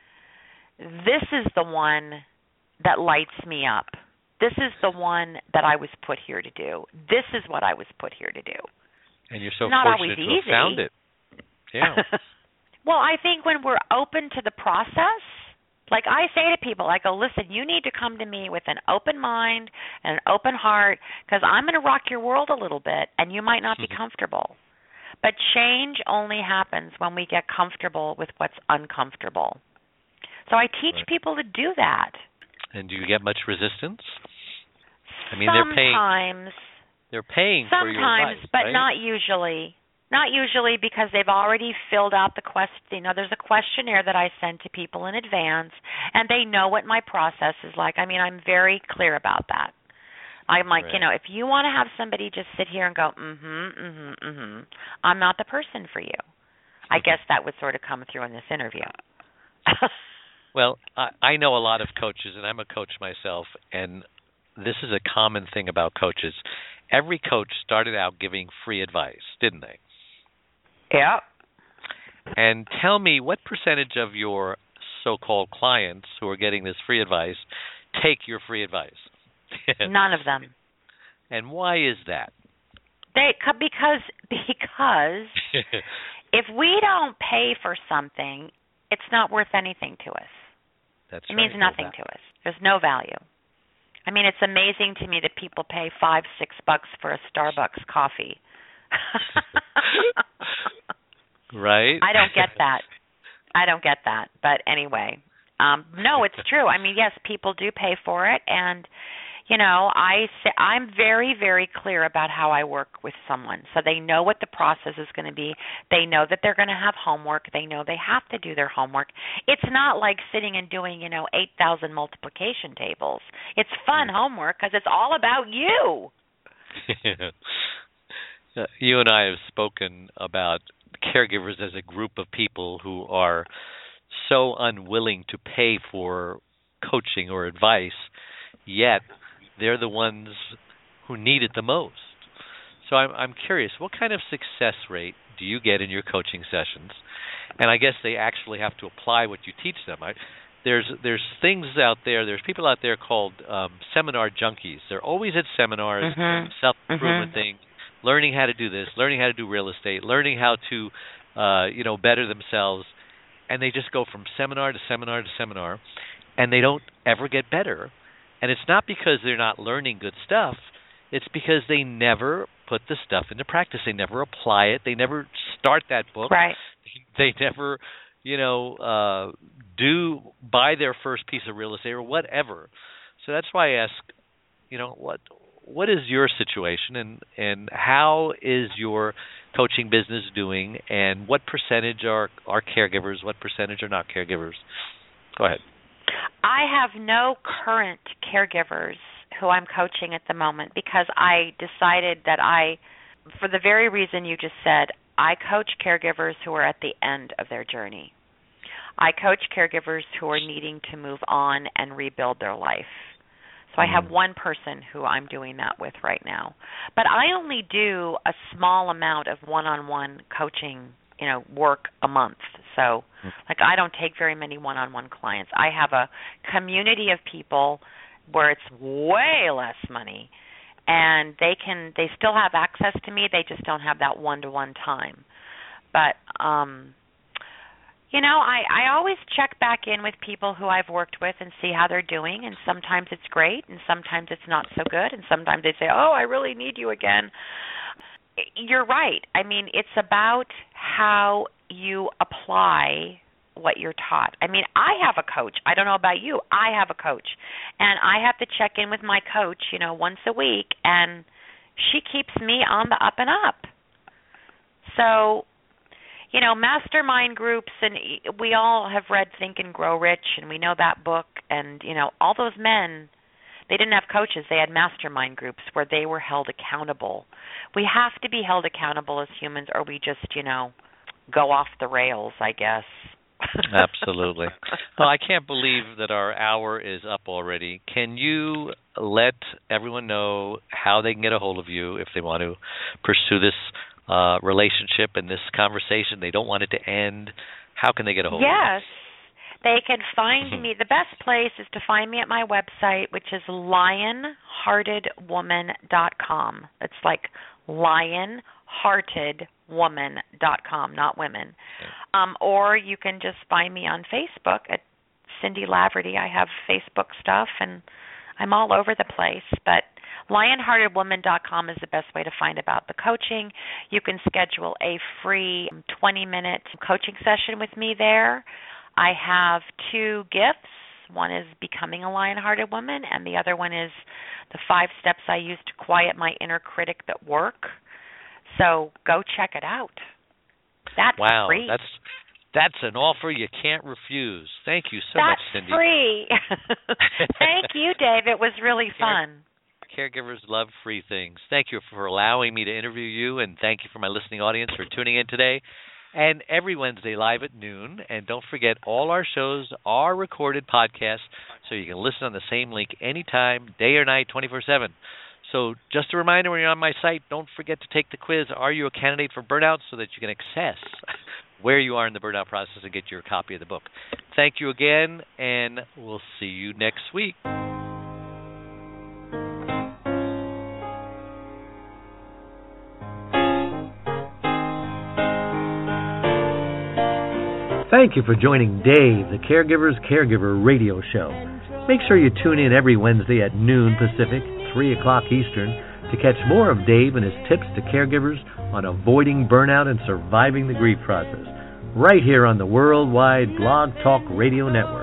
C: This is the one that lights me up. This is the one that I was put here to do. This is what I was put here to do.
B: And you're so
C: Not
B: fortunate to have found it. Yeah.
C: Well, I think when we're open to the process. Like I say to people, I go, listen, you need to come to me with an open mind and an open heart, because I'm going to rock your world a little bit, and you might not be comfortable. But change only happens when we get comfortable with what's uncomfortable. So I teach
B: Right.
C: people to do that.
B: And do you get much resistance? I mean,
C: sometimes,
B: they're paying. They're paying for your
C: sometimes,
B: advice,
C: but
B: right?
C: not usually. Not usually, because they've already filled out the quest. You know, there's a questionnaire that I send to people in advance, and they know what my process is like. I mean, I'm very clear about that. I'm like,
B: Right.
C: you know, if you want to have somebody just sit here and go, mm-hmm, mm-hmm, mm-hmm, I'm not the person for you. I guess that would sort of come through in this interview.
B: Well, I, I know a lot of coaches, and I'm a coach myself, and this is a common thing about coaches. Every coach started out giving free advice, didn't they?
C: Yeah.
B: And tell me, what percentage of your so-called clients who are getting this free advice take your free advice?
C: None of them.
B: And why is that?
C: They because because if we don't pay for something, it's not worth anything to us.
B: That's
C: it
B: right.
C: means nothing to us. There's no value. I mean, it's amazing to me that people pay five, six bucks for a Starbucks coffee.
B: Right?
C: I don't get that. I don't get that. But anyway, um, no, it's true. I mean, yes, people do pay for it, and you know, I say, I'm very, very clear about how I work with someone, so they know what the process is going to be. They know that they're going to have homework. They know they have to do their homework. It's not like sitting and doing, you know, eight thousand multiplication tables. It's fun homework because it's all about you.
B: You and I have spoken about caregivers as a group of people who are so unwilling to pay for coaching or advice, yet they're the ones who need it the most. So I'm I'm curious, what kind of success rate do you get in your coaching sessions? And I guess they actually have to apply what you teach them. I, there's there's things out there, there's people out there called um, seminar junkies. They're always at seminars,
C: Mm-hmm.
B: self-improvement
C: Mm-hmm.
B: things, learning how to do this, learning how to do real estate, learning how to uh, you know, better themselves, and they just go from seminar to seminar to seminar, and they don't ever get better. And it's not because they're not learning good stuff. It's because they never put the stuff into practice. They never apply it. They never start that book.
C: Right.
B: They never, you know, uh, do buy their first piece of real estate or whatever. So that's why I ask, you know, what what is your situation, and, and how is your coaching business doing, and what percentage are, are caregivers, what percentage are not caregivers? Go ahead.
C: I have no current caregivers who I'm coaching at the moment because I decided that I, for the very reason you just said, I coach caregivers who are at the end of their journey. I coach caregivers who are needing to move on and rebuild their life. So I have one person who I'm doing that with right now. But I only do a small amount of one-on-one coaching, you know, work a month. So, like, I don't take very many one-on-one clients. I have a community of people where it's way less money, and they can they still have access to me. They just don't have that one-to-one time. But, um, You know, I, I always check back in with people who I've worked with and see how they're doing, and sometimes it's great, and sometimes it's not so good, and sometimes they say, oh, I really need you again. You're right. I mean, it's about how you apply what you're taught. I mean, I have a coach. I don't know about you. I have a coach, and I have to check in with my coach, you know, once a week, and she keeps me on the up and up. So, you know, mastermind groups, and we all have read Think and Grow Rich, and we know that book, and, you know, all those men, they didn't have coaches. They had mastermind groups where they were held accountable. We have to be held accountable as humans, or we just, you know, go off the rails, I guess.
B: Absolutely. Well, I can't believe that our hour is up already. Can you let everyone know how they can get a hold of you if they want to pursue this uh, relationship and this conversation? They don't want it to end. How can they get a hold
C: yes.
B: of you?
C: Yes. They can find me. The best place is to find me at my website, which is lion hearted woman dot com. It's like lion hearted woman dot com, not women.
B: Okay.
C: Um, or you can just find me on Facebook at Cindy Laverty. I have Facebook stuff, and I'm all over the place. But lion hearted woman dot com is the best way to find about the coaching. You can schedule a free twenty-minute coaching session with me there. I have two gifts. One is Becoming a Lion-Hearted Woman, and the other one is the five steps I use to quiet my inner critic that work. So go check it out. That's
B: wow,
C: free.
B: That's that's an offer you can't refuse. Thank you so
C: that's
B: much, Cindy.
C: That's free. Thank you, Dave. It was really fun.
B: Caregivers love free things. Thank you for allowing me to interview you, and thank you for my listening audience for tuning in today. And every Wednesday live at noon. And don't forget, all our shows are recorded podcasts, so you can listen on the same link anytime, day or night, twenty-four seven. So just a reminder, when you're on my site, don't forget to take the quiz, Are You a Candidate for Burnout?, so that you can access where you are in the burnout process and get your copy of the book. Thank you again, and we'll see you next week.
D: Thank you for joining Dave, the Caregiver's Caregiver Radio Show. Make sure you tune in every Wednesday at noon Pacific, three o'clock Eastern, to catch more of Dave and his tips to caregivers on avoiding burnout and surviving the grief process, right here on the Worldwide Blog Talk Radio Network.